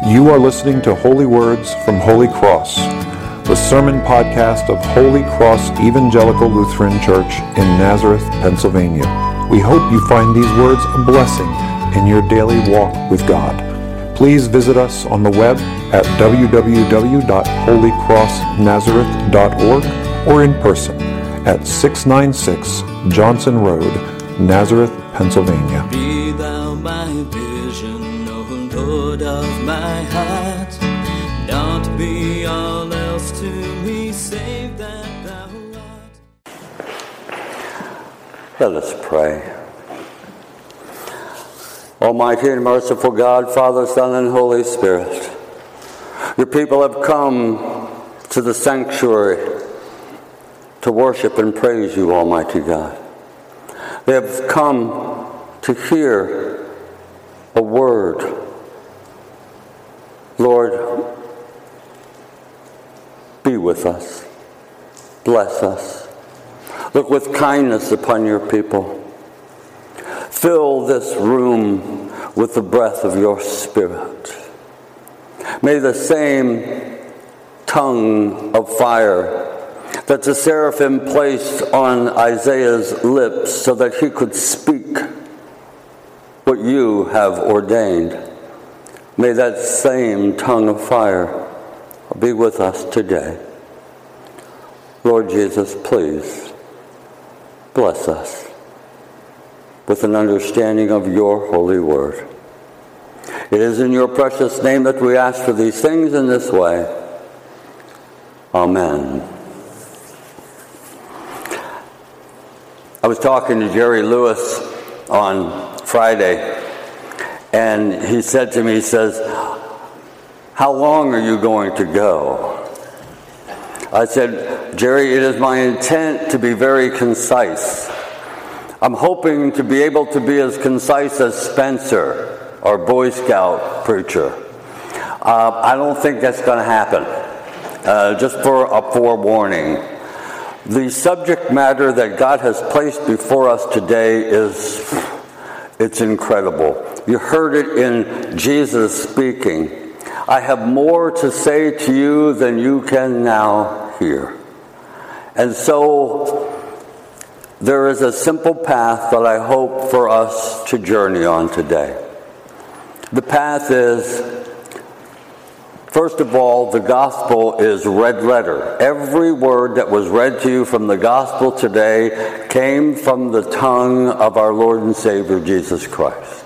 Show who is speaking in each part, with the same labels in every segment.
Speaker 1: You are listening to Holy Words from Holy Cross, the sermon podcast of Holy Cross Evangelical Lutheran Church in Nazareth, Pennsylvania. We hope you find these words a blessing in your daily walk with God. Please visit us on the web at www.holycrossnazareth.org or in person at 696 Johnson Road, Nazareth, Pennsylvania.
Speaker 2: Be thou my vision, O Lord of my heart. Not be all else to me, save that thou art.
Speaker 3: Let us pray. Almighty and merciful God, Father, Son, and Holy Spirit, your people have come to the sanctuary to worship and praise you, Almighty God. They have come to hear a word. Lord, be with us. Bless us. Look with kindness upon your people. Fill this room with the breath of your Spirit. May the same tongue of fire that the seraphim placed on Isaiah's lips so that he could speak what you have ordained. May that same tongue of fire be with us today. Lord Jesus, please bless us with an understanding of your holy word. It is in your precious name that we ask for these things in this way. Amen. I was talking to Jerry Lewis on Friday, and he said to me, he says, "How long are you going to go?" I said, "Jerry, it is my intent to be very concise. I'm hoping to be able to be as concise as Spencer, our Boy Scout preacher. I don't think that's going to happen. Just for a forewarning. The subject matter that God has placed before us today it's incredible. You heard it in Jesus speaking. I have more to say to you than you can now hear. And so there is a simple path that I hope for us to journey on today. The path is, first of all, the gospel is red letter. Every word that was read to you from the gospel today came from the tongue of our Lord and Savior Jesus Christ.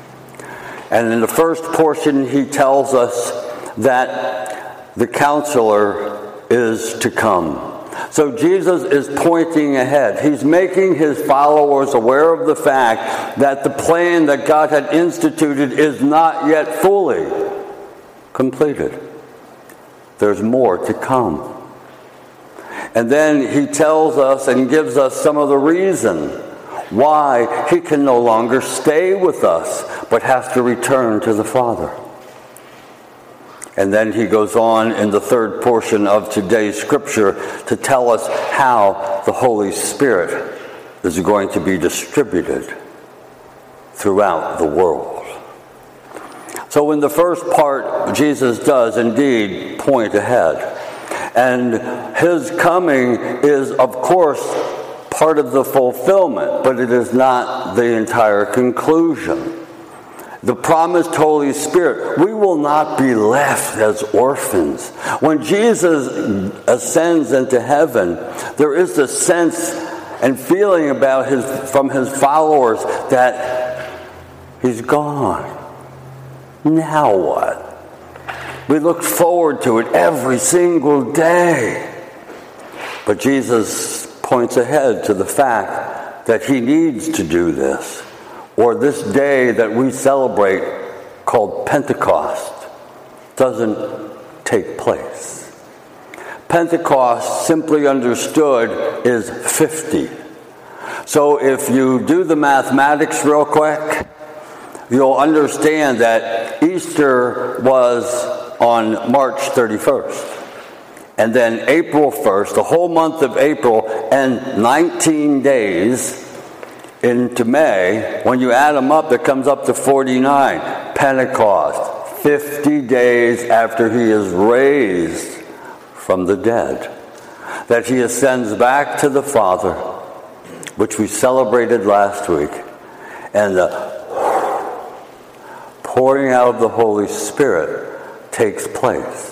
Speaker 3: And in the first portion, he tells us that the counselor is to come. So Jesus is pointing ahead. He's making his followers aware of the fact that the plan that God had instituted is not yet fully completed. There's more to come. And then he tells us and gives us some of the reason why he can no longer stay with us, but has to return to the Father. And then he goes on in the third portion of today's scripture to tell us how the Holy Spirit is going to be distributed throughout the world. So in the first part, Jesus does indeed point ahead. And his coming is, of course, part of the fulfillment, but it is not the entire conclusion. The promised Holy Spirit, we will not be left as orphans. When Jesus ascends into heaven, there is a sense and feeling from his followers that he's gone. Now what? We look forward to it every single day. But Jesus points ahead to the fact that he needs to do this, or this day that we celebrate called Pentecost doesn't take place. Pentecost, simply understood, is 50. So if you do the mathematics real quick, you'll understand that Easter was on March 31st. And then April 1st, the whole month of April, and 19 days into May, when you add them up, it comes up to 49. Pentecost, 50 days after he is raised from the dead, that he ascends back to the Father, which we celebrated last week, and the pouring out of the Holy Spirit takes place.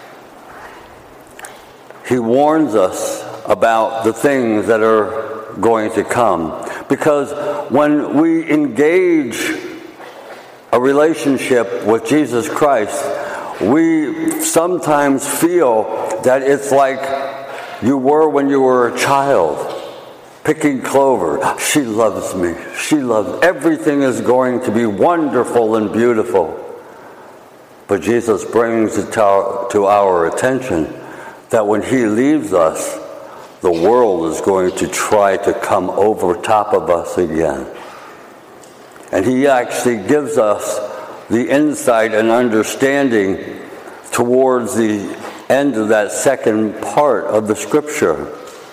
Speaker 3: He warns us about the things that are going to come, because when we engage a relationship with Jesus Christ, we sometimes feel that it's like you were when you were a child, picking clover. She loves me. She loves. Everything is going to be wonderful and beautiful. But Jesus brings it to our attention that when he leaves us, the world is going to try to come over top of us again. And he actually gives us the insight and understanding towards the end of that second part of the scripture.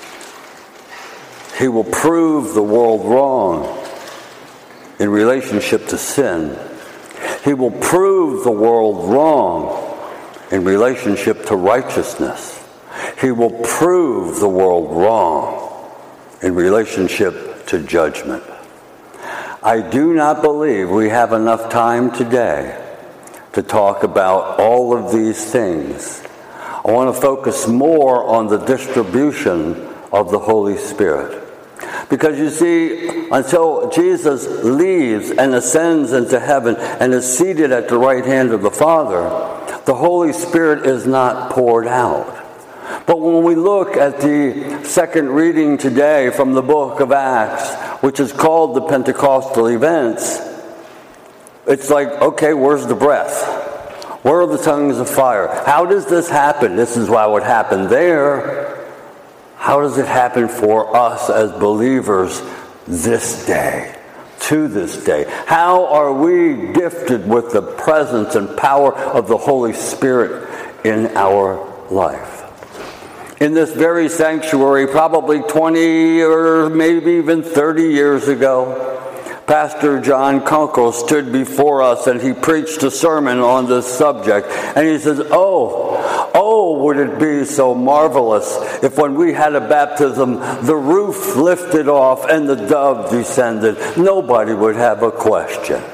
Speaker 3: He will prove the world wrong in relationship to sin. He will prove the world wrong in relationship to righteousness. He will prove the world wrong in relationship to judgment. I do not believe we have enough time today to talk about all of these things. I want to focus more on the distribution of the Holy Spirit. Because you see, until Jesus leaves and ascends into heaven and is seated at the right hand of the Father, the Holy Spirit is not poured out. But when we look at the second reading today from the book of Acts, which is called the Pentecostal events, it's like, okay, where's the breath? Where are the tongues of fire? How does this happen? This is why what happened there. How does it happen for us as believers this day, to this day? How are we gifted with the presence and power of the Holy Spirit in our life? In this very sanctuary, probably 20 or maybe even 30 years ago, Pastor John Kunkel stood before us and he preached a sermon on this subject. And he says, oh, would it be so marvelous if when we had a baptism, the roof lifted off and the dove descended. Nobody would have a question.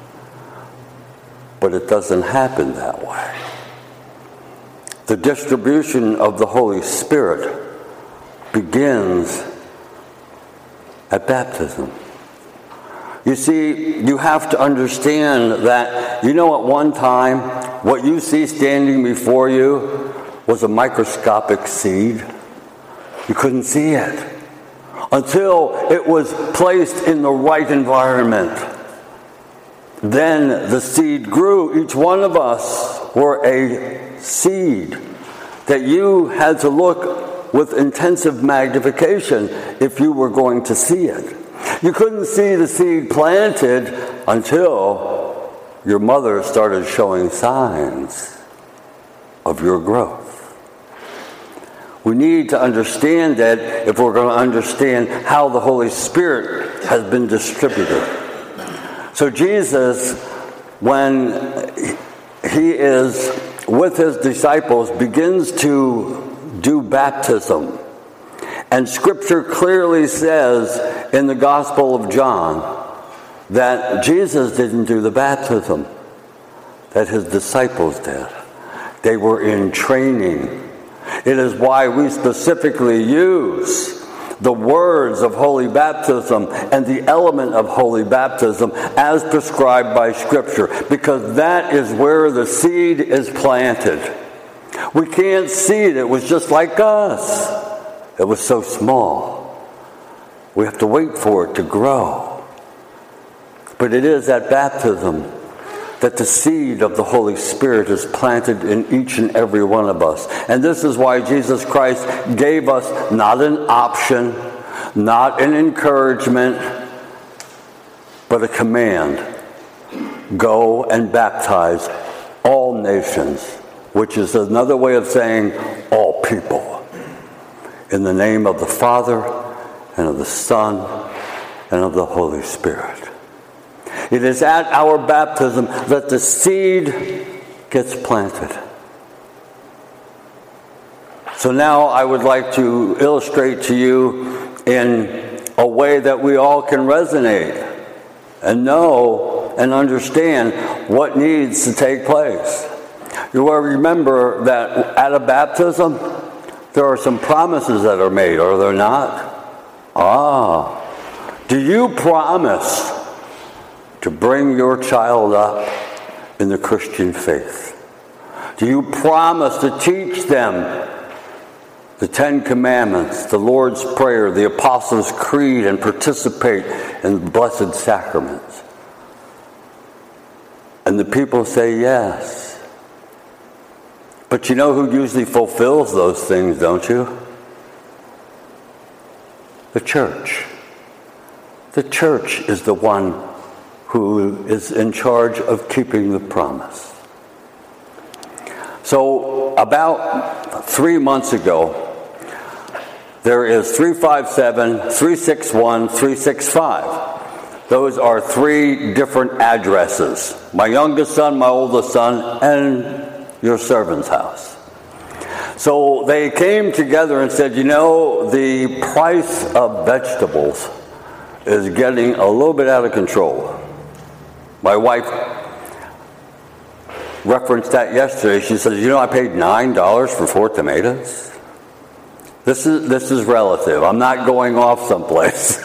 Speaker 3: But it doesn't happen that way. The distribution of the Holy Spirit begins at baptism. You see, you have to understand that, at one time, what you see standing before you was a microscopic seed. You couldn't see it until it was placed in the right environment. Then the seed grew. Each one of us were a seed that you had to look with intensive magnification if you were going to see it. You couldn't see the seed planted until your mother started showing signs of your growth. We need to understand that if we're going to understand how the Holy Spirit has been distributed. So Jesus, when he is with his disciples, begins to do baptism. And Scripture clearly says in the Gospel of John that Jesus didn't do the baptism, that his disciples did. They were in training. It is why we specifically use the words of holy baptism and the element of holy baptism as prescribed by Scripture, because that is where the seed is planted. We can't see it. It was just like us. It was so small. We have to wait for it to grow. But it is at baptism that the seed of the Holy Spirit is planted in each and every one of us. And this is why Jesus Christ gave us not an option, not an encouragement, but a command. Go and baptize all nations, which is another way of saying all people. In the name of the Father, and of the Son, and of the Holy Spirit. It is at our baptism that the seed gets planted. So now I would like to illustrate to you in a way that we all can resonate and know and understand what needs to take place. You will remember that at a baptism, there are some promises that are made, are there not? Do you promise to bring your child up in the Christian faith? Do you promise to teach them the Ten Commandments, the Lord's Prayer, the Apostles' Creed, and participate in the Blessed Sacraments? And the people say yes. But you know who usually fulfills those things, don't you? The church. The church is the one who is in charge of keeping the promise. So about 3 months ago, there is 357, 361, 365. Those are 3 different addresses. My youngest son, my oldest son, and your servant's house. So they came together and said, you know, the price of vegetables is getting a little bit out of control. My wife referenced that yesterday. She says, you know, I paid $9 for 4 tomatoes. This is relative. I'm not going off someplace.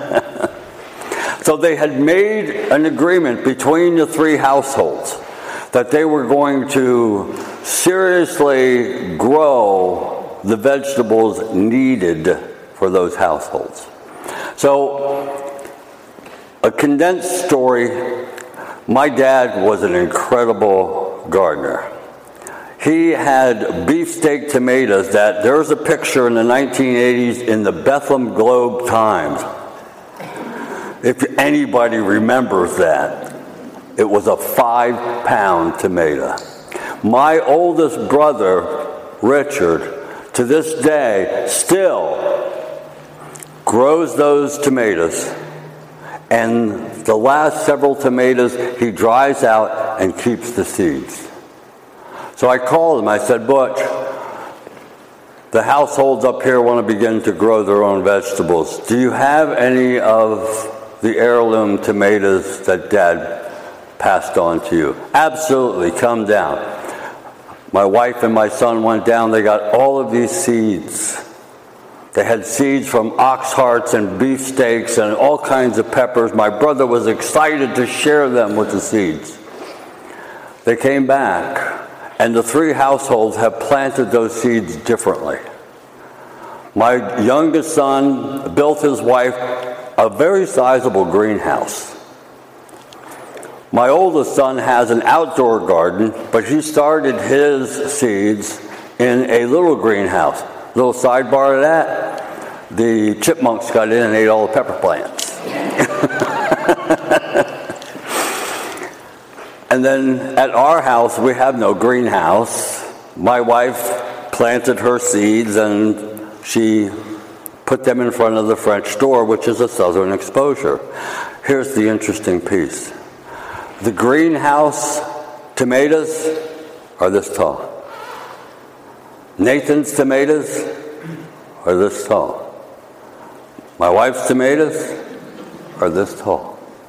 Speaker 3: So they had made an agreement between the 3 households that they were going to seriously grow the vegetables needed for those households. So, a condensed story, my dad was an incredible gardener. He had beefsteak tomatoes that, there's a picture in the 1980s in the Bethlehem Globe Times. If anybody remembers that, it was a 5-pound tomato. My oldest brother, Richard, to this day, still grows those tomatoes. And the last several tomatoes, he dries out and keeps the seeds. So I called him. I said, Butch, the households up here want to begin to grow their own vegetables. Do you have any of the heirloom tomatoes that Dad passed on to you? Absolutely, come down. My wife and my son went down. They got all of these seeds. They had seeds from ox hearts and beefsteaks and all kinds of peppers. My brother was excited to share them with the seeds. They came back, and the 3 households have planted those seeds differently. My youngest son built his wife a very sizable greenhouse. My oldest son has an outdoor garden, but he started his seeds in a little greenhouse. Little sidebar to that, the chipmunks got in and ate all the pepper plants. And then at our house, we have no greenhouse. My wife planted her seeds and she put them in front of the French door, which is a southern exposure. Here's the interesting piece. The greenhouse tomatoes are this tall. Nathan's tomatoes are this tall. My wife's tomatoes are this tall.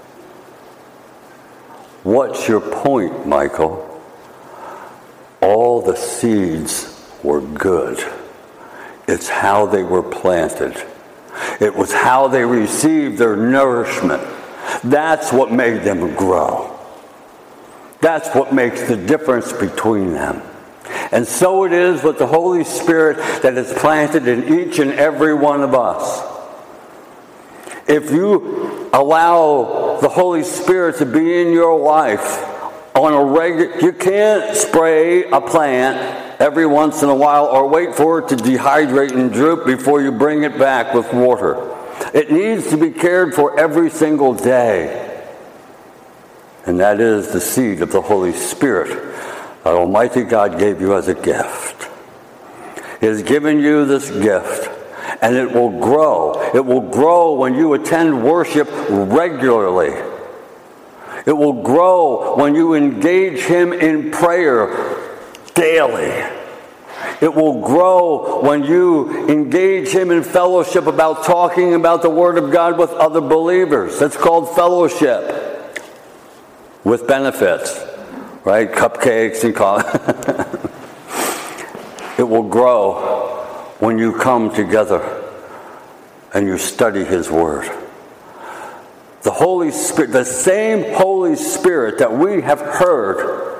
Speaker 3: What's your point, Michael? All the seeds were good. It's how they were planted. It was how they received their nourishment. That's what made them grow. That's what makes the difference between them. And so it is with the Holy Spirit that is planted in each and every one of us. If you allow the Holy Spirit to be in your life on a regular, you can't spray a plant every once in a while or wait for it to dehydrate and droop before you bring it back with water. It needs to be cared for every single day. And that is the seed of the Holy Spirit that Almighty God gave you as a gift. He has given you this gift, and it will grow. It will grow when you attend worship regularly. It will grow when you engage Him in prayer daily. It will grow when you engage Him in fellowship about talking about the Word of God with other believers. That's called fellowship with benefits, right? Cupcakes and coffee. It will grow when you come together and you study His Word. The Holy Spirit, the same Holy Spirit that we have heard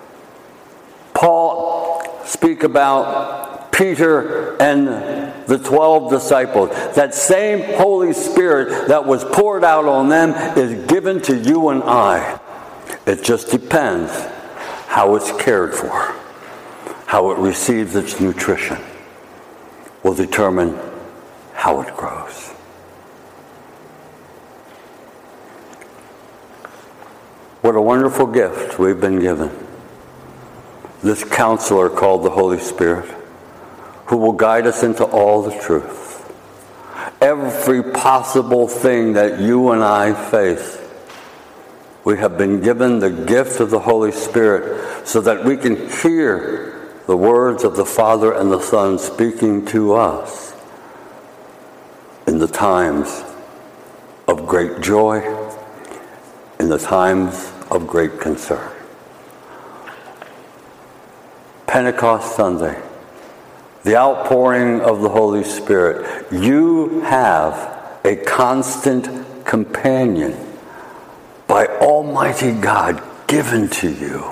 Speaker 3: Paul speak about Peter and the 12 disciples. That same Holy Spirit that was poured out on them is given to you and I. It just depends how it's cared for. How it receives its nutrition will determine how it grows. What a wonderful gift we've been given. This counselor called the Holy Spirit, who will guide us into all the truth. Every possible thing that you and I face, we have been given the gift of the Holy Spirit so that we can hear the words of the Father and the Son speaking to us in the times of great joy, in the times of great concern. Pentecost Sunday, the outpouring of the Holy Spirit. You have a constant companion by Almighty God given to you.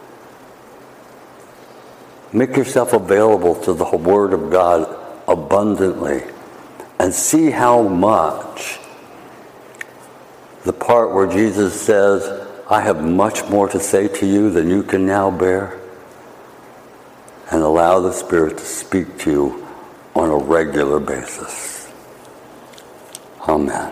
Speaker 3: Make yourself available to the Word of God abundantly and see how much the part where Jesus says, I have much more to say to you than you can now bear, and allow the Spirit to speak to you on a regular basis. Amen.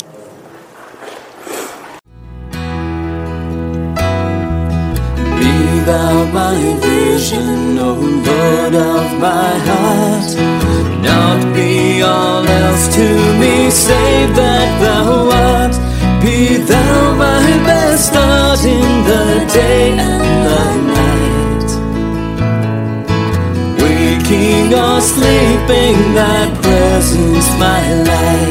Speaker 2: Be thou my vision, O Lord of my heart. Not be all else to me, save that thou art. Be thou my best start in the day and the night. Waking or sleeping, thy presence my light.